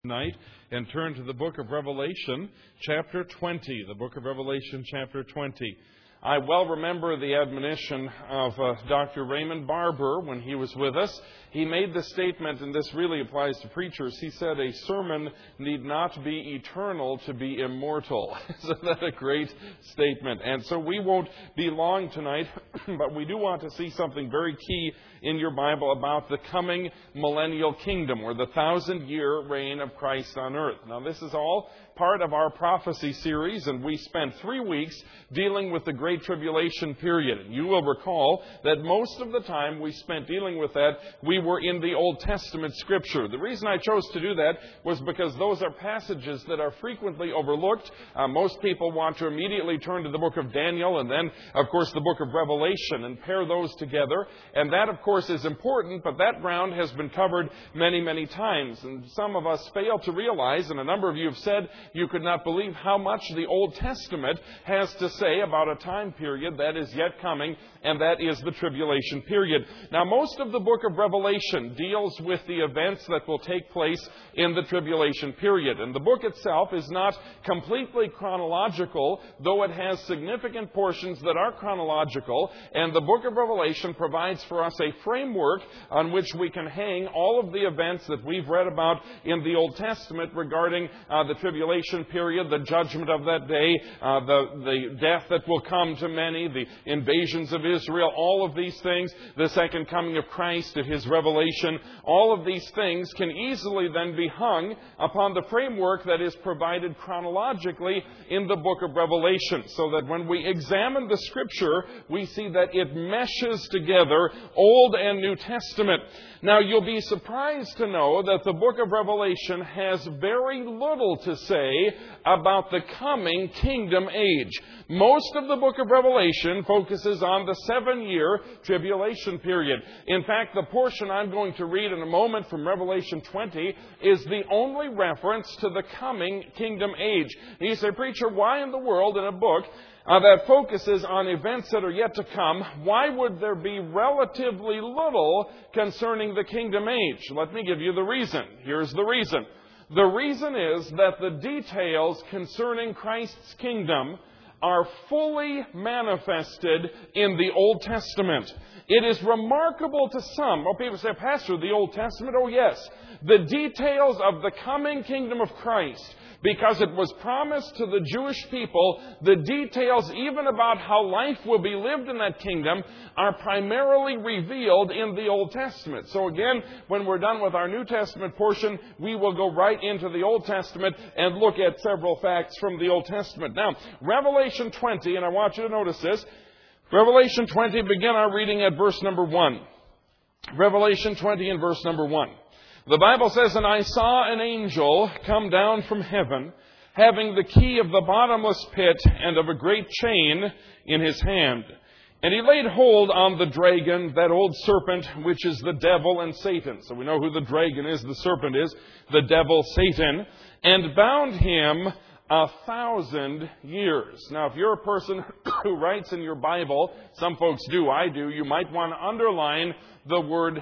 Tonight and turn to the book of Revelation, chapter 20. The book of Revelation, chapter 20. I well remember the admonition of Dr. Raymond Barber when he was with us. He made the statement, and this really applies to preachers. He said, a sermon need not be eternal to be immortal. Isn't that a great statement? And so we won't be long tonight, but we do want to see something very key in your Bible about the coming millennial kingdom, or the 1,000-year reign of Christ on earth. Now, this is all part of our prophecy series, and we spent 3 weeks dealing with the Great Tribulation period. And you will recall that most of the time we spent dealing with that, we were in the Old Testament Scripture. The reason I chose to do that was because those are passages that are frequently overlooked. Most people want to immediately turn to the book of Daniel and then, of course, the book of Revelation and pair those together. And that, of course, is important, but that ground has been covered many, many times. And some of us fail to realize, and a number of you have said you could not believe how much the Old Testament has to say about a time period that is yet coming, and that is the tribulation period. Now, most of the book of Revelation deals with the events that will take place in the tribulation period. And the book itself is not completely chronological, though it has significant portions that are chronological. And the book of Revelation provides for us a framework on which we can hang all of the events that we've read about in the Old Testament regarding the tribulation period, the judgment of that day, the death that will come to many, the invasions of Israel, all of these things, the second coming of Christ at His revelation, all of these things can easily then be hung upon the framework that is provided chronologically in the book of Revelation, so that when we examine the Scripture, we see that it meshes together Old and New Testament. Now, you'll be surprised to know that the book of Revelation has very little to say about the coming kingdom age. Most of the book of Revelation focuses on the 7-year tribulation period. In fact, the portion I'm going to read in a moment from Revelation 20 is the only reference to the coming kingdom age. You say, preacher, why in the world in a book that focuses on events that are yet to come, why would there be relatively little concerning the kingdom age? Let me give you the reason. Here's the reason. The reason is that the details concerning Christ's kingdom are fully manifested in the Old Testament. It is remarkable to some. Well, people say, Pastor, the Old Testament? Oh, yes. The details of the coming kingdom of Christ, because it was promised to the Jewish people, the details even about how life will be lived in that kingdom are primarily revealed in the Old Testament. So again, when we're done with our New Testament portion, we will go right into the Old Testament and look at several facts from the Old Testament. Now, Revelation 20, and I want you to notice this. Revelation 20, begin our reading at verse number 1. Revelation 20 and verse number 1. The Bible says, And I saw an angel come down from heaven, having the key of the bottomless pit and of a great chain in his hand. And he laid hold on the dragon, that old serpent, which is the devil and Satan. So we know who the dragon is, the serpent is, the devil, Satan, and bound him 1,000 years. Now, if you're a person who writes in your Bible, some folks do, I do, you might want to underline the words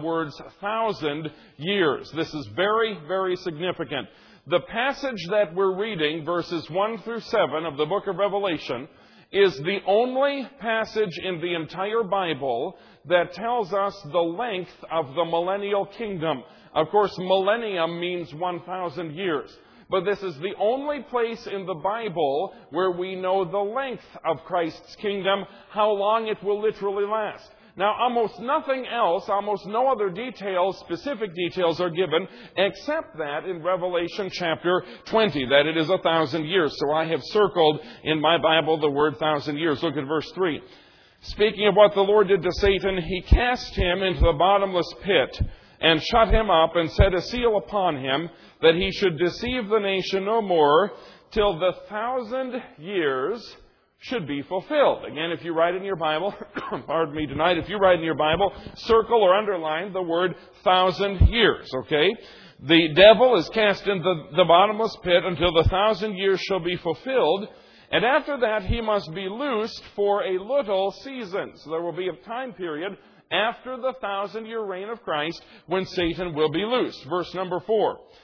1,000 years. This is very, very significant. The passage that we're reading, verses 1 through 7 of the book of Revelation, is the only passage in the entire Bible that tells us the length of the millennial kingdom. Of course, millennium means 1,000 years. But this is the only place in the Bible where we know the length of Christ's kingdom, how long it will literally last. Now, almost nothing else, almost no other details, specific details are given, except that in Revelation chapter 20, that it is 1,000 years. So I have circled in my Bible the word 1,000 years. Look at verse 3. Speaking of what the Lord did to Satan, He cast him into the bottomless pit and shut him up and set a seal upon him, that he should deceive the nation no more till the 1,000 years should be fulfilled. Again, if you write in your Bible, pardon me tonight, if you write in your Bible, circle or underline the word 1,000 years, okay? The devil is cast into the bottomless pit until the 1,000 years shall be fulfilled, and after that he must be loosed for a little season. So there will be a time period after the 1,000-year reign of Christ when Satan will be loosed. Verse number 4.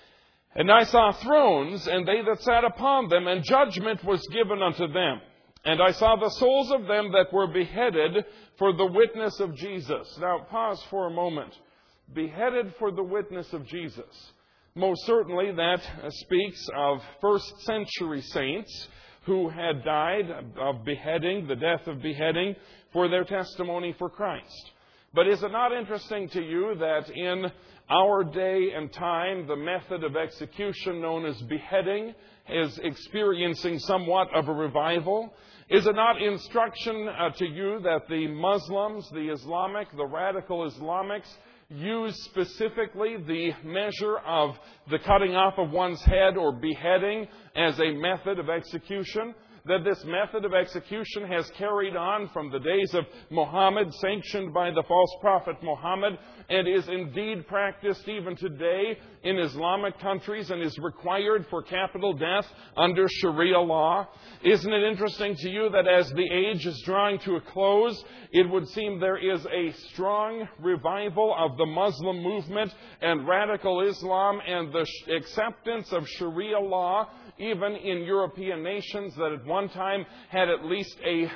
And I saw thrones, and they that sat upon them, and judgment was given unto them. And I saw the souls of them that were beheaded for the witness of Jesus. Now, pause for a moment. Beheaded for the witness of Jesus. Most certainly that speaks of first century saints who had died of beheading, the death of beheading, for their testimony for Christ. But is it not interesting to you that in our day and time, the method of execution known as beheading is experiencing somewhat of a revival? Is it not instruction to you that the Muslims, the radical Islamics, use specifically the measure of the cutting off of one's head or beheading as a method of execution? That this method of execution has carried on from the days of Muhammad, sanctioned by the false prophet Muhammad, and is indeed practiced even today in Islamic countries and is required for capital death under Sharia law. Isn't it interesting to you that as the age is drawing to a close, it would seem there is a strong revival of the Muslim movement and radical Islam and the acceptance of Sharia law even in European nations that at one time had at least a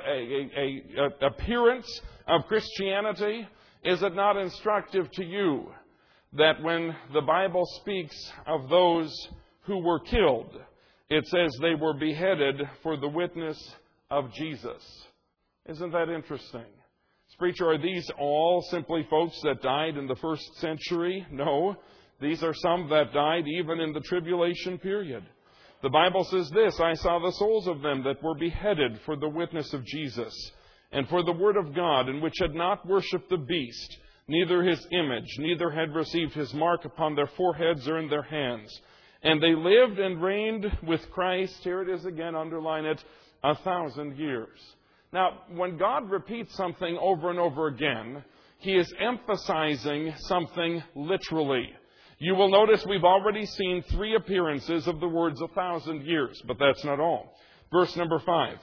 appearance of Christianity? Is it not instructive to you that when the Bible speaks of those who were killed, it says they were beheaded for the witness of Jesus? Isn't that interesting? Preacher, are these all simply folks that died in the first century? No. These are some that died even in the tribulation period. The Bible says this, I saw the souls of them that were beheaded for the witness of Jesus, and for the word of God, and which had not worshipped the beast, neither his image, neither had received his mark upon their foreheads or in their hands. And they lived and reigned with Christ, here it is again, underline it, 1,000 years. Now, when God repeats something over and over again, He is emphasizing something literally. You will notice we've already seen 3 appearances of the words 1,000 years, but that's not all. Verse number 5.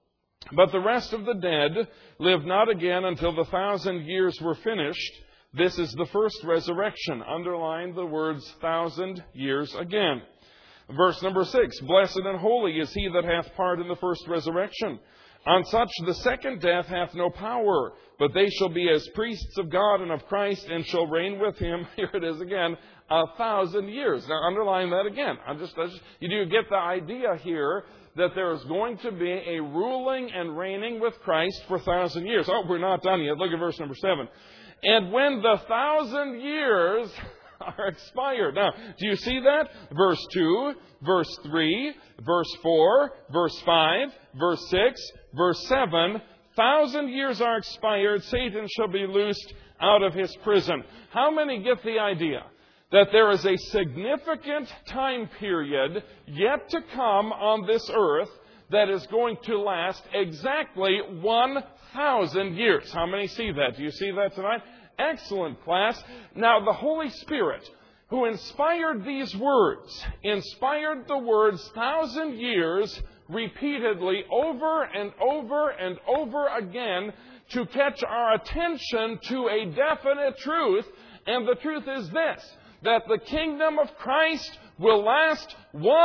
But the rest of the dead lived not again until the 1,000 years were finished. This is the first resurrection. Underline the words 1,000 years again. Verse number 6. Blessed and holy is he that hath part in the first resurrection. On such the second death hath no power, but they shall be as priests of God and of Christ, and shall reign with him, here it is again, 1,000 years. Now underline that again. You do get the idea here that there is going to be a ruling and reigning with Christ for 1,000 years. Oh, we're not done yet. Look at verse number 7. And when the 1,000 years are expired. Now, do you see that? Verse 2, verse 3, verse 4, verse 5, verse 6, verse 7. 1,000 years are expired. Satan shall be loosed out of his prison. How many get the idea that there is a significant time period yet to come on this earth that is going to last exactly 1,000 years? How many see that? Do you see that tonight? Excellent, class. Now, the Holy Spirit, who inspired these words, inspired the words 1,000 years repeatedly over and over and over again to catch our attention to a definite truth. And the truth is this, that the kingdom of Christ will last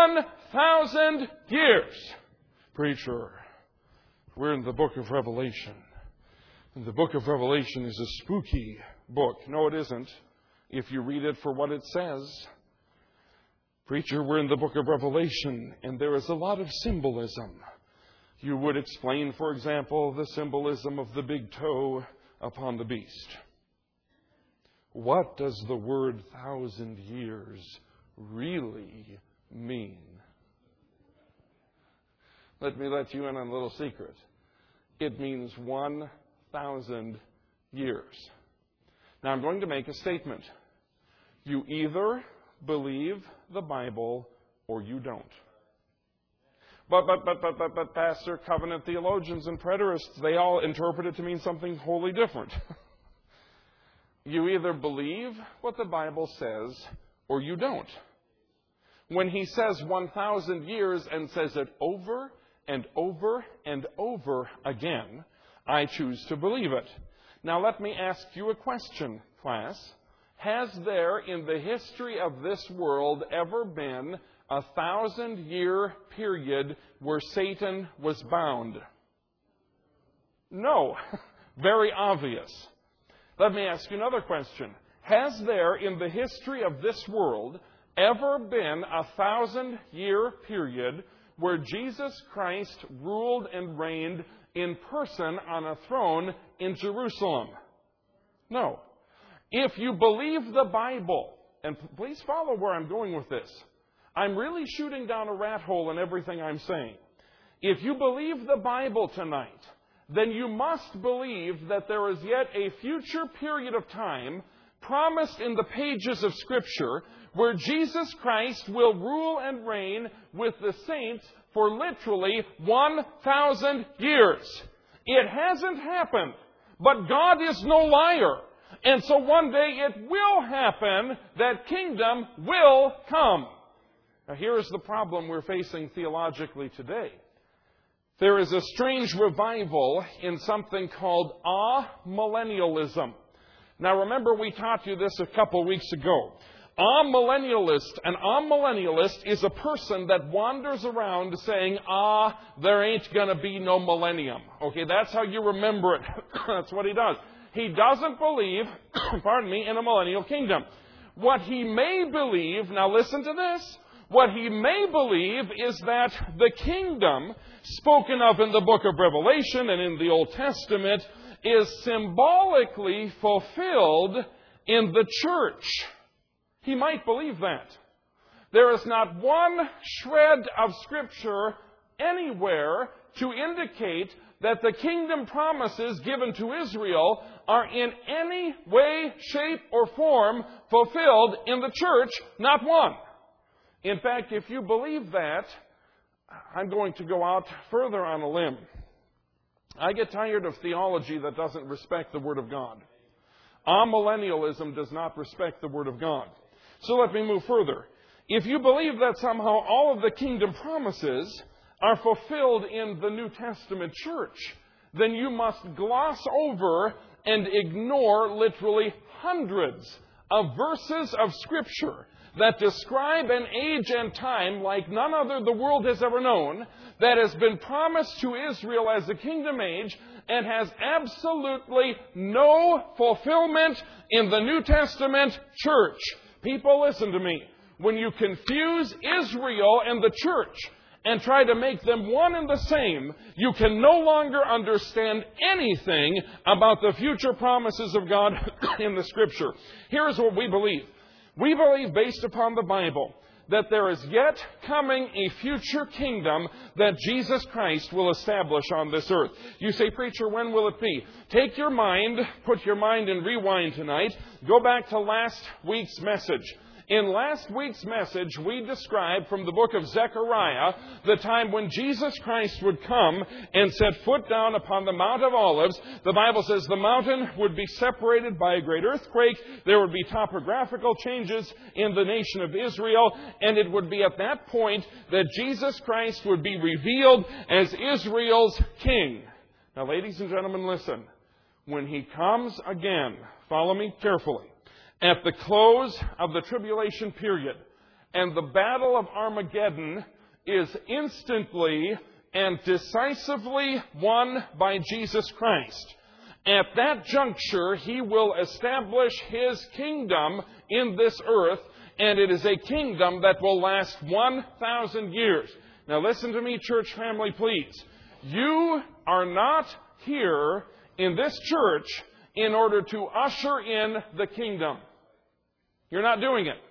1,000 years. Preacher, we're in the book of Revelation. And the book of Revelation is a spooky book. No, it isn't, if you read it for what it says. Preacher, we're in the book of Revelation, and there is a lot of symbolism. You would explain, for example, the symbolism of the big toe upon the beast. What does the word 1,000 years really mean? Let me let you in on a little secret. It means 1,000 years. Now, I'm going to make a statement. You either believe the Bible or you don't. But, Pastor, covenant theologians and preterists, they all interpret it to mean something wholly different. You either believe what the Bible says or you don't. When he says 1,000 years and says it over and over and over again, I choose to believe it. Now let me ask you a question, class. Has there in the history of this world ever been a 1,000-year period where Satan was bound? No. Very obvious. Let me ask you another question. Has there in the history of this world ever been a 1,000-year period where Jesus Christ ruled and reigned in person on a throne in Jerusalem? No. If you believe the Bible, and please follow where I'm going with this. I'm really shooting down a rat hole in everything I'm saying. If you believe the Bible tonight, then you must believe that there is yet a future period of time promised in the pages of Scripture where Jesus Christ will rule and reign with the saints for literally 1,000 years. It hasn't happened, but God is no liar. And so one day it will happen. That kingdom will come. Now here's the problem we're facing theologically today. There is a strange revival in something called amillennialism. Now remember we taught you this a couple weeks ago. An amillennialist is a person that wanders around saying, there ain't going to be no millennium. Okay, that's how you remember it. That's what he does. He doesn't believe, in a millennial kingdom. What he may believe, now listen to this, what he may believe is that the kingdom spoken of in the book of Revelation and in the Old Testament is symbolically fulfilled in the church. He might believe that. There is not one shred of Scripture anywhere to indicate that the kingdom promises given to Israel are in any way, shape, or form fulfilled in the church. Not one. In fact, if you believe that, I'm going to go out further on a limb. I get tired of theology that doesn't respect the Word of God. Amillennialism does not respect the Word of God. So let me move further. If you believe that somehow all of the kingdom promises are fulfilled in the New Testament church, then you must gloss over and ignore literally hundreds of verses of Scripture that describe an age and time like none other the world has ever known, that has been promised to Israel as the kingdom age and has absolutely no fulfillment in the New Testament church. People, listen to me. When you confuse Israel and the church and try to make them one and the same, you can no longer understand anything about the future promises of God in the Scripture. Here's what we believe. We believe, based upon the Bible, that there is yet coming a future kingdom that Jesus Christ will establish on this earth. You say, preacher, when will it be? Take your mind, put your mind in rewind tonight. Go back to last week's message. In last week's message, we described from the book of Zechariah the time when Jesus Christ would come and set foot down upon the Mount of Olives. The Bible says the mountain would be separated by a great earthquake. There would be topographical changes in the nation of Israel. And it would be at that point that Jesus Christ would be revealed as Israel's king. Now, ladies and gentlemen, listen. When he comes again, follow me carefully. At the close of the tribulation period, and the battle of Armageddon is instantly and decisively won by Jesus Christ. At that juncture, he will establish his kingdom in this earth, and it is a kingdom that will last 1,000 years. Now listen to me, church family, please. You are not here in this church in order to usher in the kingdom. You're not doing it.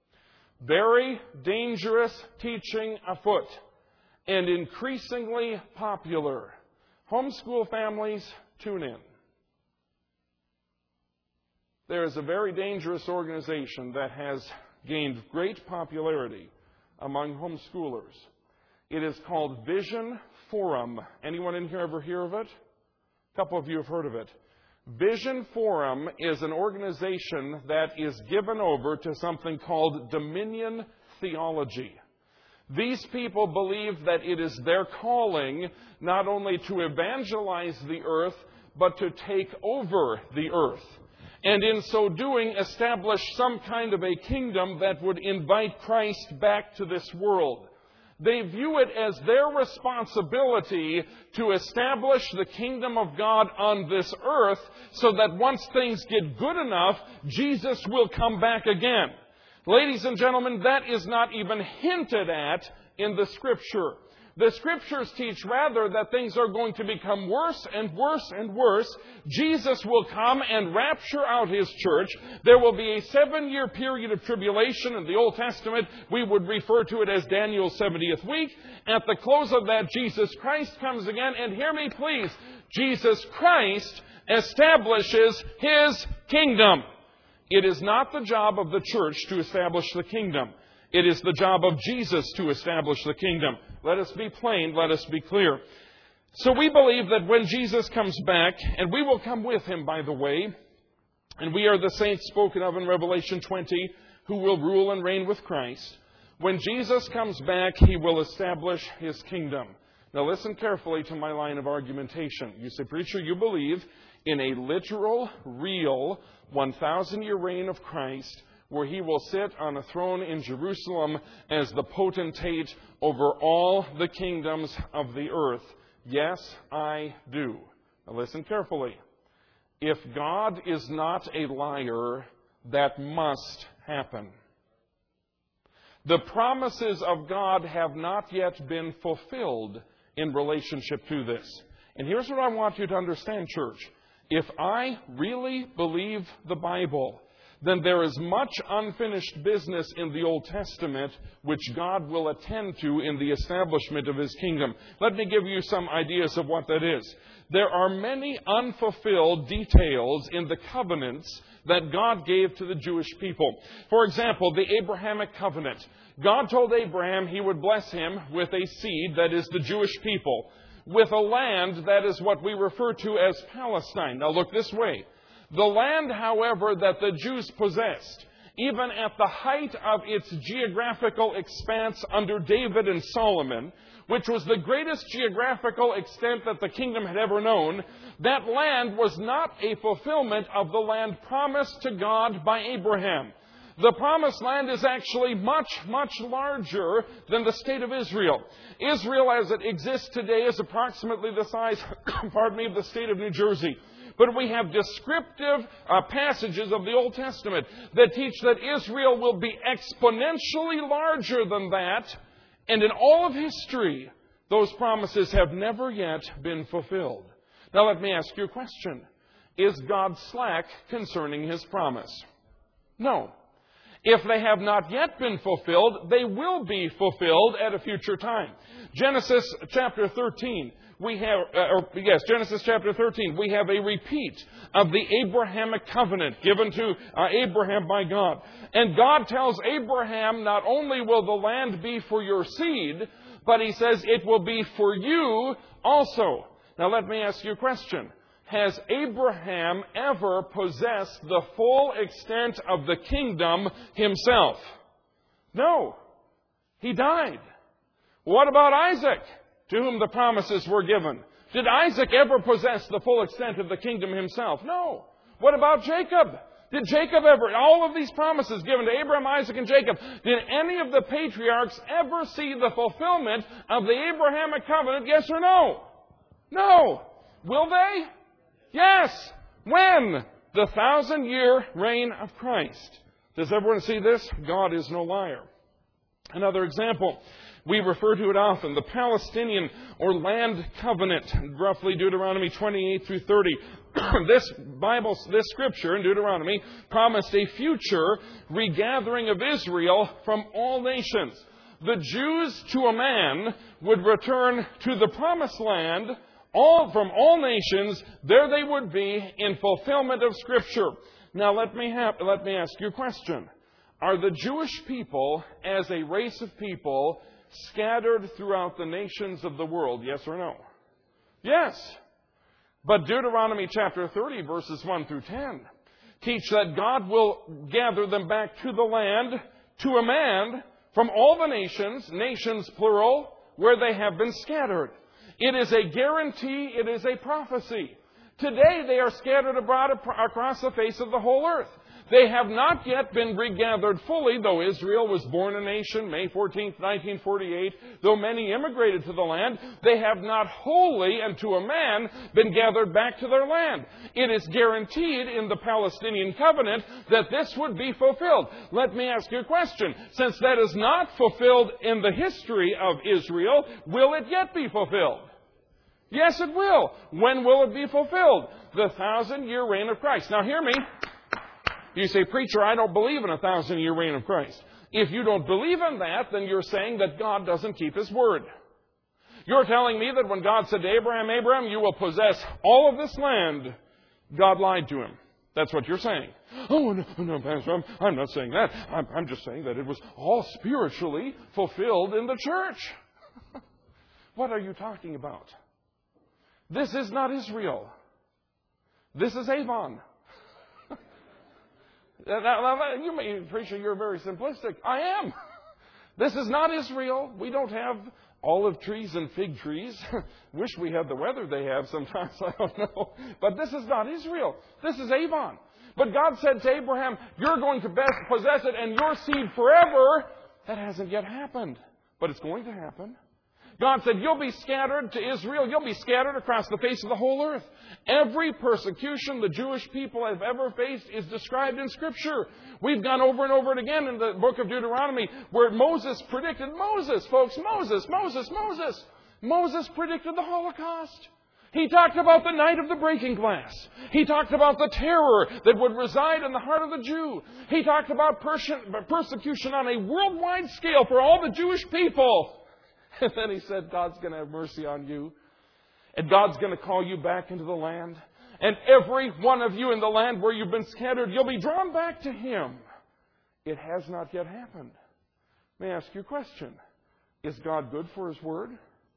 Very dangerous teaching afoot and increasingly popular. Homeschool families, tune in. There is a very dangerous organization that has gained great popularity among homeschoolers. It is called Vision Forum. Anyone in here ever hear of it? A couple of you have heard of it. Vision Forum is an organization that is given over to something called Dominion Theology. These people believe that it is their calling not only to evangelize the earth, but to take over the earth. and in so doing establish some kind of a kingdom that would invite Christ back to this world. They view it as their responsibility to establish the kingdom of God on this earth so that once things get good enough, Jesus will come back again. Ladies and gentlemen, that is not even hinted at in the Scripture. The Scriptures teach rather that things are going to become worse and worse and worse. Jesus will come and rapture out His church. There will be a 7-year period of tribulation. In the Old Testament, we would refer to it as Daniel's 70th week. At the close of that, Jesus Christ comes again. And hear me please, Jesus Christ establishes His kingdom. It is not the job of the church to establish the kingdom. It is the job of Jesus to establish the kingdom. Let us be plain, let us be clear. So we believe that when Jesus comes back, and we will come with Him, by the way, and we are the saints spoken of in Revelation 20, who will rule and reign with Christ. When Jesus comes back, He will establish His kingdom. Now listen carefully to my line of argumentation. You say, preacher, you believe in a literal, real, 1,000-year reign of Christ, where He will sit on a throne in Jerusalem as the potentate over all the kingdoms of the earth. Yes, I do. Now listen carefully. If God is not a liar, that must happen. The promises of God have not yet been fulfilled in relationship to this. And here's what I want you to understand, church. If I really believe the Bible, then there is much unfinished business in the Old Testament which God will attend to in the establishment of His kingdom. Let me give you some ideas of what that is. There are many unfulfilled details in the covenants that God gave to the Jewish people. For example, the Abrahamic covenant. God told Abraham He would bless him with a seed, that is the Jewish people, with a land that is what we refer to as Palestine. Now look this way. The land, however, that the Jews possessed, even at the height of its geographical expanse under David and Solomon, which was the greatest geographical extent that the kingdom had ever known, that land was not a fulfillment of the land promised to God by Abraham. The promised land is actually much, much larger than the state of Israel. Israel, as it exists today, is approximately the size, of the state of New Jersey. But we have descriptive passages of the Old Testament that teach that Israel will be exponentially larger than that. And in all of history, those promises have never yet been fulfilled. Now let me ask you a question. Is God slack concerning His promise? No. If they have not yet been fulfilled, they will be fulfilled at a future time. Genesis chapter 13. Genesis chapter 13, we have a repeat of the Abrahamic covenant given to Abraham by God. And God tells Abraham, not only will the land be for your seed, but He says it will be for you also. Now let me ask you a question. Has Abraham ever possessed the full extent of the kingdom himself? No. He died. What about Isaac, to whom the promises were given? Did Isaac ever possess the full extent of the kingdom himself? No. What about Jacob? Did Jacob ever, all of these promises given to Abraham, Isaac, and Jacob, did any of the patriarchs ever see the fulfillment of the Abrahamic covenant, yes or no? No. Will they? Yes. When? The 1,000-year reign of Christ. Does everyone see this? God is no liar. Another example. We refer to it often. The Palestinian or land covenant, roughly Deuteronomy 28 through 30. This scripture in Deuteronomy promised a future regathering of Israel from all nations. The Jews to a man would return to the promised land from all nations. There they would be in fulfillment of Scripture. Now let me ask you a question. Are the Jewish people, as a race of people, scattered throughout the nations of the world? Yes or no? Yes. But Deuteronomy chapter 30, verses 1 through 10, teach that God will gather them back to the land, to a man, from all the nations plural, where they have been scattered. It is a guarantee, it is a prophecy. Today they are scattered abroad across the face of the whole earth. They have not yet been regathered fully, though Israel was born a nation, May 14th, 1948. Though many immigrated to the land, they have not wholly and to a man been gathered back to their land. It is guaranteed in the Palestinian covenant that this would be fulfilled. Let me ask you a question. Since that is not fulfilled in the history of Israel, will it yet be fulfilled? Yes, it will. When will it be fulfilled? The 1,000-year reign of Christ. Now hear me. You say, preacher, I don't believe in a 1,000-year reign of Christ. If you don't believe in that, then you're saying that God doesn't keep His word. You're telling me that when God said to Abraham, Abraham, you will possess all of this land, God lied to him. That's what you're saying. Oh, no, Pastor, I'm not saying that. I'm just saying that it was all spiritually fulfilled in the church. What are you talking about? This is not Israel. This is Avon. You may, preacher, you're very simplistic. I am. This is not Israel. We don't have olive trees and fig trees. Wish we had the weather they have sometimes. I don't know. But this is not Israel. This is Avon. But God said to Abraham, you're going to possess it and your seed forever. That hasn't yet happened. But it's going to happen. God said, you'll be scattered to Israel. You'll be scattered across the face of the whole earth. Every persecution the Jewish people have ever faced is described in Scripture. We've gone over and over it again in the book of Deuteronomy where Moses predicted, Moses predicted the Holocaust. He talked about the night of the breaking glass. He talked about the terror that would reside in the heart of the Jew. He talked about persecution on a worldwide scale for all the Jewish people. And then he said, God's going to have mercy on you. And God's going to call you back into the land. And every one of you in the land where you've been scattered, you'll be drawn back to Him. It has not yet happened. May I ask you a question? Is God good for His word?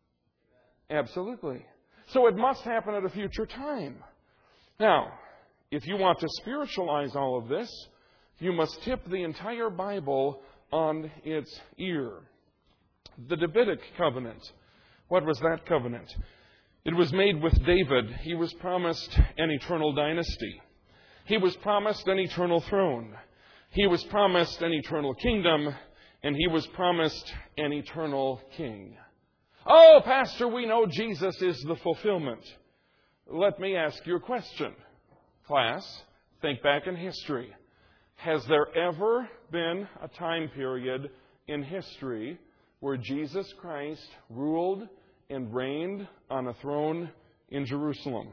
Absolutely. So it must happen at a future time. Now, if you want to spiritualize all of this, you must tip the entire Bible on its ear. The Davidic covenant. What was that covenant? It was made with David. He was promised an eternal dynasty. He was promised an eternal throne. He was promised an eternal kingdom. And he was promised an eternal king. Oh, Pastor, we know Jesus is the fulfillment. Let me ask you a question. Class, think back in history. Has there ever been a time period in history where Jesus Christ ruled and reigned on a throne in Jerusalem?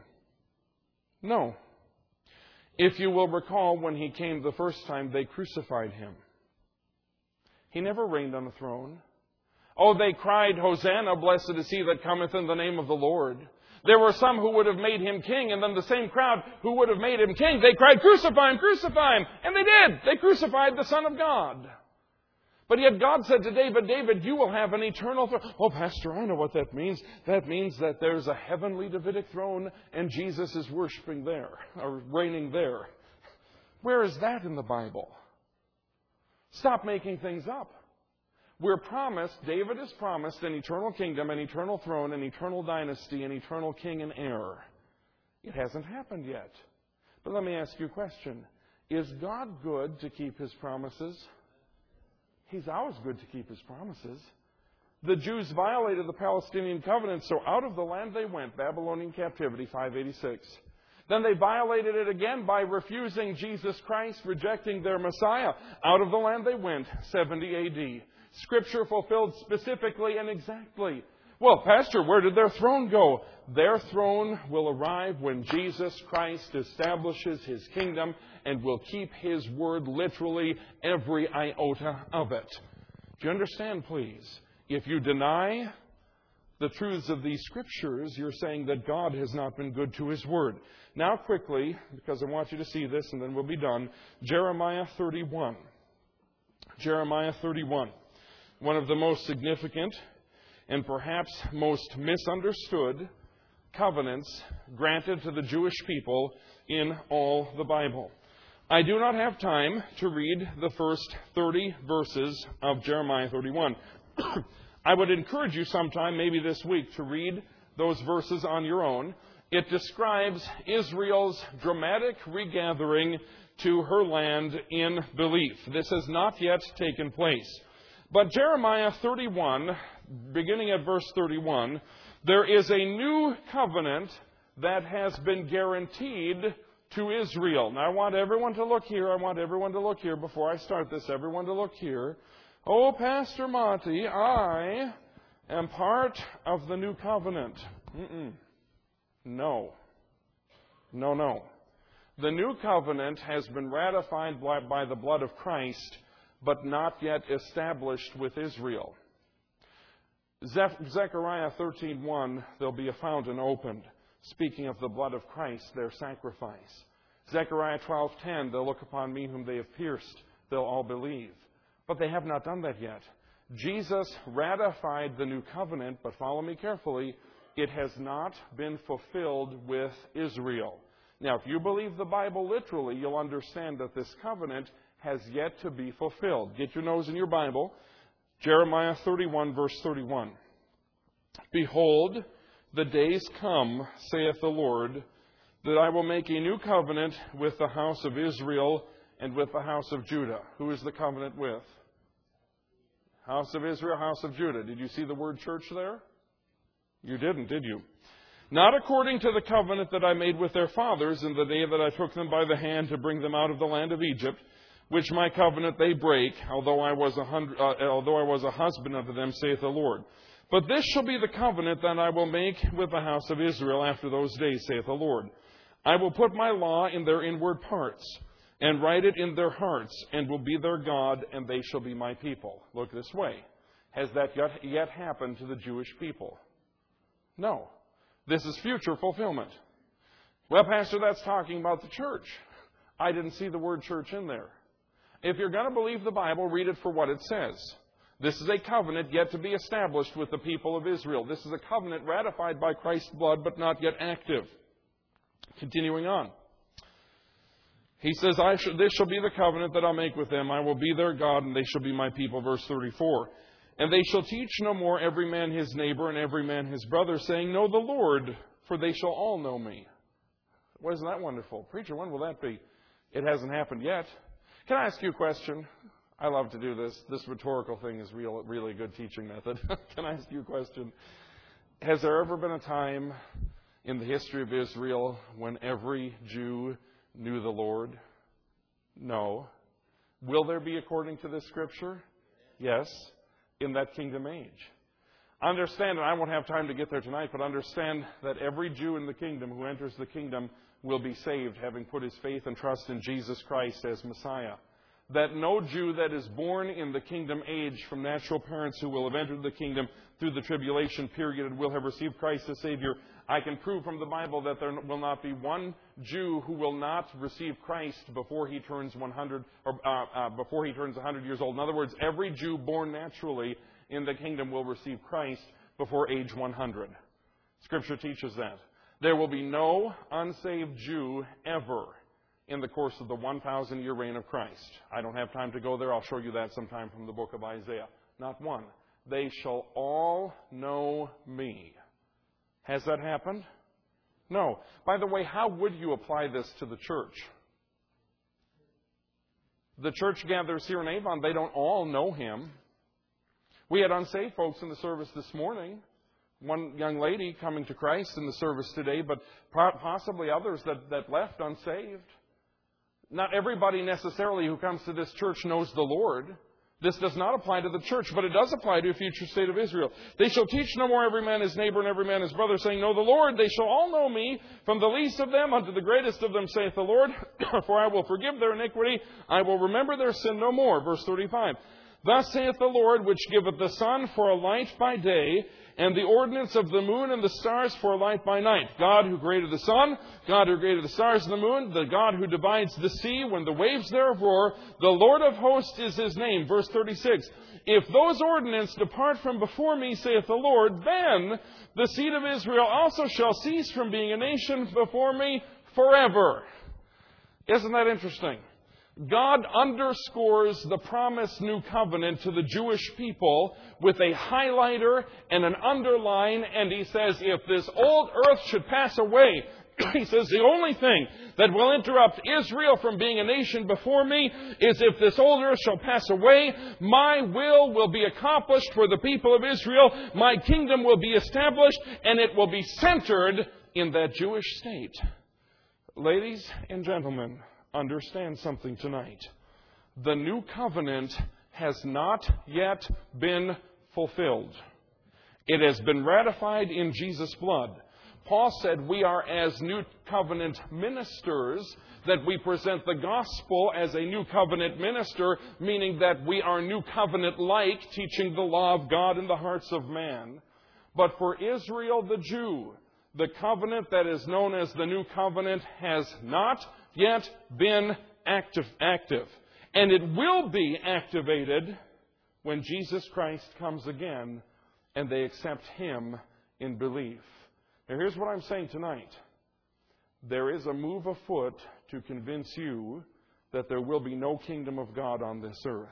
No. If you will recall, when He came the first time, they crucified Him. He never reigned on a throne. Oh, they cried, Hosanna, blessed is He that cometh in the name of the Lord. There were some who would have made Him king, and then the same crowd who would have made Him king, they cried, crucify Him, crucify Him. And they did. They crucified the Son of God. But yet God said to David, David, you will have an eternal throne. Oh, Pastor, I know what that means. That means that there's a heavenly Davidic throne and Jesus is worshiping there, or reigning there. Where is that in the Bible? Stop making things up. We're promised, David is promised an eternal kingdom, an eternal throne, an eternal dynasty, an eternal king and heir. It hasn't happened yet. But let me ask you a question. Is God good to keep His promises? He's always good to keep His promises. The Jews violated the Palestinian covenant, so out of the land they went, Babylonian captivity, 586. Then they violated it again by refusing Jesus Christ, rejecting their Messiah. Out of the land they went, 70 A.D. Scripture fulfilled specifically and exactly. Well, Pastor, where did their throne go? Their throne will arrive when Jesus Christ establishes His kingdom and will keep His word literally every iota of it. Do you understand, please? If you deny the truths of these Scriptures, you're saying that God has not been good to His word. Now quickly, because I want you to see this and then we'll be done, Jeremiah 31. Jeremiah 31. One of the most significant and perhaps most misunderstood covenants granted to the Jewish people in all the Bible. I do not have time to read the first 30 verses of Jeremiah 31. I would encourage you sometime, maybe this week, to read those verses on your own It describes Israel's dramatic regathering to her land in belief. This has not yet taken place. But Jeremiah 31, beginning at verse 31, there is a new covenant that has been guaranteed to Israel. Now I want everyone to look here. I want everyone to look here before I start this. Everyone to look here. Oh, Pastor Monty, I am part of the new covenant. No. No. The new covenant has been ratified by the blood of Christ, but not yet established with Israel. Zechariah 13:1, there'll be a fountain opened, speaking of the blood of Christ, their sacrifice. Zechariah 12:10, they'll look upon me whom they have pierced, they'll all believe. But they have not done that yet. Jesus ratified the new covenant, but follow me carefully, it has not been fulfilled with Israel. Now, if you believe the Bible literally, you'll understand that this covenant has yet to be fulfilled. Get your nose in your Bible. Jeremiah 31, verse 31. Behold, the days come, saith the Lord, that I will make a new covenant with the house of Israel and with the house of Judah. Who is the covenant with? House of Israel, house of Judah. Did you see the word church there? You didn't, did you? Not according to the covenant that I made with their fathers in the day that I took them by the hand to bring them out of the land of Egypt, which my covenant they break, although I was a husband unto them, saith the Lord. But this shall be the covenant that I will make with the house of Israel after those days, saith the Lord. I will put my law in their inward parts, and write it in their hearts, and will be their God, and they shall be my people. Look this way. Has that yet happened to the Jewish people? No. This is future fulfillment. Well, Pastor, that's talking about the church. I didn't see the word church in there. If you're going to believe the Bible, read it for what it says. This is a covenant yet to be established with the people of Israel. This is a covenant ratified by Christ's blood, but not yet active. Continuing on. He says, this shall be the covenant that I'll make with them. I will be their God, and they shall be my people. Verse 34. And they shall teach no more every man his neighbor and every man his brother, saying, Know the Lord, for they shall all know me. Well, isn't that wonderful? Preacher, when will that be? It hasn't happened yet. Can I ask you a question? I love to do this. This rhetorical thing is really a good teaching method. Can I ask you a question? Has there ever been a time in the history of Israel when every Jew knew the Lord? No. Will there be according to this Scripture? Yes. In that kingdom age. Understand, and I won't have time to get there tonight, but understand that every Jew in the kingdom who enters the kingdom will be saved, having put his faith and trust in Jesus Christ as Messiah. That no Jew that is born in the kingdom age from natural parents who will have entered the kingdom through the tribulation period and will have received Christ as Savior. I can prove from the Bible that there will not be one Jew who will not receive Christ before he turns 100 before he turns 100 years old. In other words, every Jew born naturally in the kingdom will receive Christ before age 100. Scripture teaches that. There will be no unsaved Jew ever in the course of the 1,000-year reign of Christ. I don't have time to go there. I'll show you that sometime from the book of Isaiah. Not one. They shall all know me. Has that happened? No. By the way, how would you apply this to the church? The church gathers here in Avon. They don't all know Him. We had unsaved folks in the service this morning. One young lady coming to Christ in the service today, but possibly others that left unsaved. Not everybody necessarily who comes to this church knows the Lord. This does not apply to the church, but it does apply to a future state of Israel. They shall teach no more every man his neighbor and every man his brother, saying, Know the Lord. They shall all know me, from the least of them unto the greatest of them, saith the Lord. For I will forgive their iniquity. I will remember their sin no more. Verse 35. Thus saith the Lord, which giveth the sun for a light by day, and the ordinance of the moon and the stars for a light by night. God who created the sun, God who created the stars and the moon, the God who divides the sea when the waves thereof roar, the Lord of hosts is His name. Verse 36. If those ordinances depart from before me, saith the Lord, then the seed of Israel also shall cease from being a nation before me forever. Isn't that interesting? God underscores the promised new covenant to the Jewish people with a highlighter and an underline, and He says, if this old earth should pass away, He says, the only thing that will interrupt Israel from being a nation before me is if this old earth shall pass away, my will be accomplished for the people of Israel, my kingdom will be established, and it will be centered in that Jewish state. Ladies and gentlemen, understand something tonight. The new covenant has not yet been fulfilled. It has been ratified in Jesus' blood. Paul said we are as new covenant ministers, that we present the gospel as a new covenant minister, meaning that we are new covenant-like, teaching the law of God in the hearts of man. But for Israel the Jew, the covenant that is known as the new covenant has not yet been active. And it will be activated when Jesus Christ comes again and they accept Him in belief. Now here's what I'm saying tonight. There is a move afoot to convince you that there will be no kingdom of God on this earth.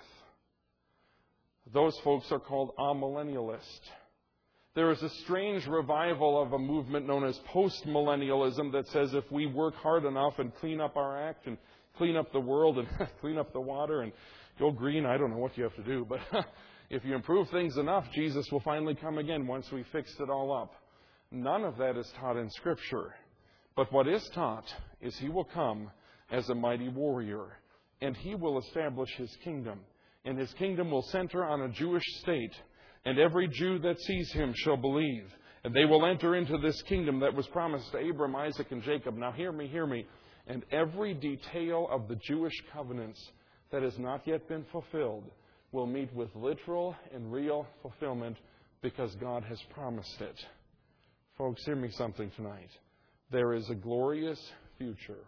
Those folks are called amillennialists. There is a strange revival of a movement known as postmillennialism that says if we work hard enough and clean up our act and clean up the world and clean up the water and go green, I don't know what you have to do, but if you improve things enough, Jesus will finally come again once we fixed it all up. None of that is taught in Scripture. But what is taught is He will come as a mighty warrior, and He will establish His kingdom. And His kingdom will center on a Jewish state. And every Jew that sees Him shall believe. And they will enter into this kingdom that was promised to Abraham, Isaac, and Jacob. Now hear me. And every detail of the Jewish covenants that has not yet been fulfilled will meet with literal and real fulfillment because God has promised it. Folks, hear me something tonight. There is a glorious future.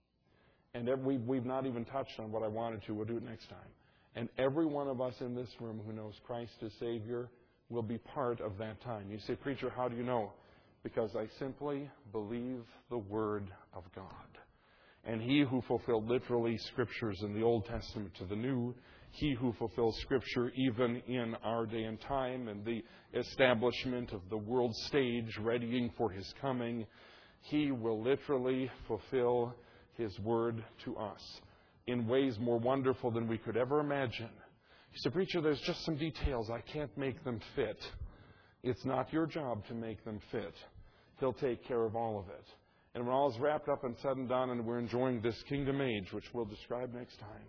And we've not even touched on what I wanted to. We'll do it next time. And every one of us in this room who knows Christ as Savior will be part of that time. You say, preacher, how do you know? Because I simply believe the Word of God. And He who fulfilled literally Scriptures in the Old Testament to the New, He who fulfills Scripture even in our day and time and the establishment of the world stage readying for His coming, He will literally fulfill His Word to us in ways more wonderful than we could ever imagine. You say, preacher, there's just some details. I can't make them fit. It's not your job to make them fit. He'll take care of all of it. And when all is wrapped up and said and done and we're enjoying this kingdom age, which we'll describe next time,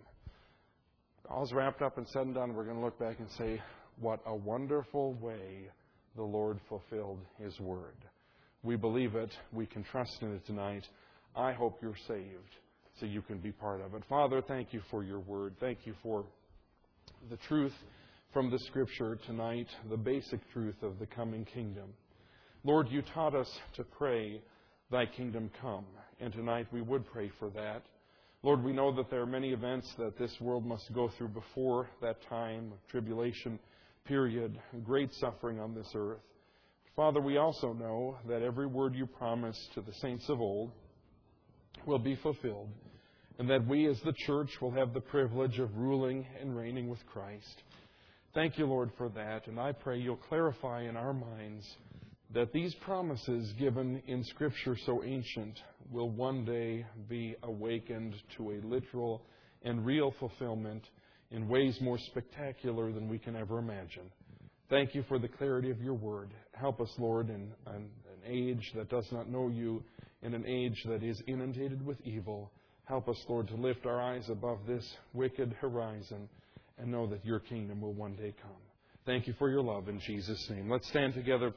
all is wrapped up and said and done, we're going to look back and say, what a wonderful way the Lord fulfilled His Word. We believe it. We can trust in it tonight. I hope you're saved so you can be part of it. Father, thank You for Your Word. Thank You for the truth from the Scripture tonight, the basic truth of the coming kingdom. Lord, You taught us to pray, Thy kingdom come. And tonight we would pray for that. Lord, we know that there are many events that this world must go through before that time of tribulation period, great suffering on this earth. Father, we also know that every word You promised to the saints of old will be fulfilled, and that we as the church will have the privilege of ruling and reigning with Christ. Thank You, Lord, for that, and I pray You'll clarify in our minds that these promises given in Scripture so ancient will one day be awakened to a literal and real fulfillment in ways more spectacular than we can ever imagine. Thank You for the clarity of Your Word. Help us, Lord, in an age that does not know You, in an age that is inundated with evil. Help us, Lord, to lift our eyes above this wicked horizon and know that Your kingdom will one day come. Thank You for Your love in Jesus' name. Let's stand together.